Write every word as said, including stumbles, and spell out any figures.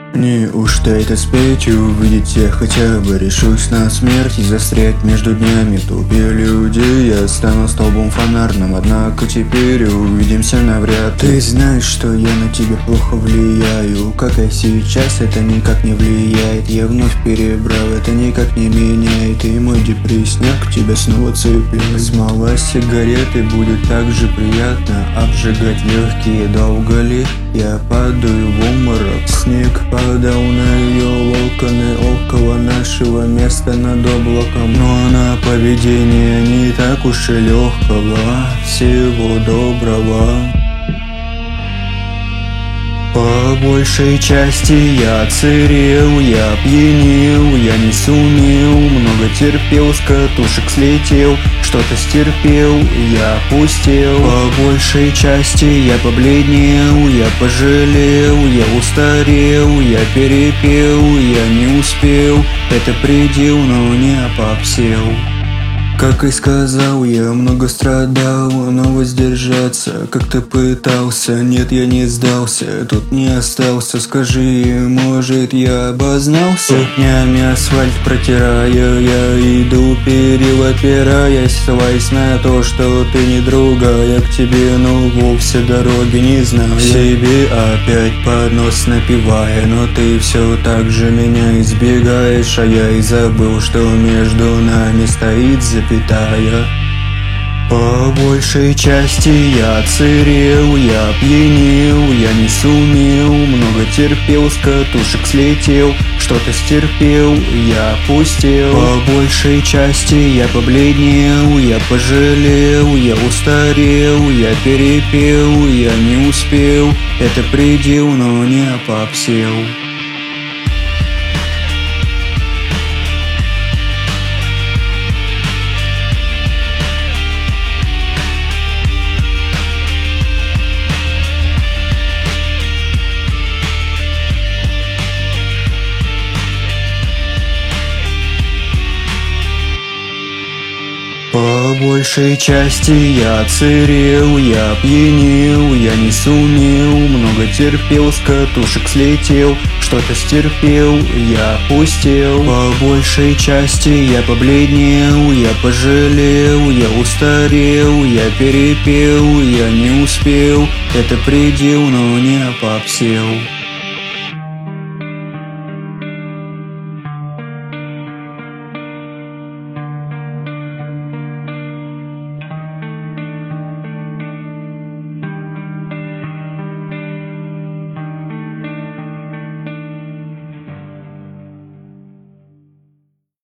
Неужто это спеть и увидеть я хотя бы решусь на смерть и застрять между днями толпе людей? Я стану столбом фонарным, однако теперь увидимся навряд. Ты знаешь, что я на тебя плохо влияю, как и сейчас это никак не влияет. Я вновь перебрал, это никак не меняет, и мой депрессняк тебя снова цепляет. Смола сигареты будет так же приятно обжигать легкие, долго ли я падаю в обморок? Снег падал на ее локоны около нашего места над облаком, но на поведение не так уж и легкого. Всего доброго. По большей части я церел, я пьянел, я не сумел, много терпел, с катушек слетел, что-то стерпел, я опустел. По большей части я побледнел, я пожалел, я устарел, я перепел, я не успел, это предел, но не попсел. Как и сказал, я много страдал, но воздержаться как-то пытался. Нет, я не сдался, тут не остался. Скажи, может, я обознался? Днями асфальт протирая, я иду перевопираясь, ссылаясь на то, что ты не другая к тебе, но вовсе дороги не знаю. Себе опять под нос напевая, но ты все так же меня избегаешь, а я и забыл, что между нами стоит запятая. По большей части я церел, я пьянел, я не сумел, много терпел, с катушек слетел, что-то стерпел, я опустел. По большей части я побледнел, я пожалел, я устарел, я перепел, я не успел, это предел, но не попсел. По большей части я церел, я пьянел, я не сумел, много терпел, с катушек слетел, что-то стерпел, я опустел. По большей части я побледнел, я пожалел, я устарел, я перепел, я не успел, это предел, но не попсел.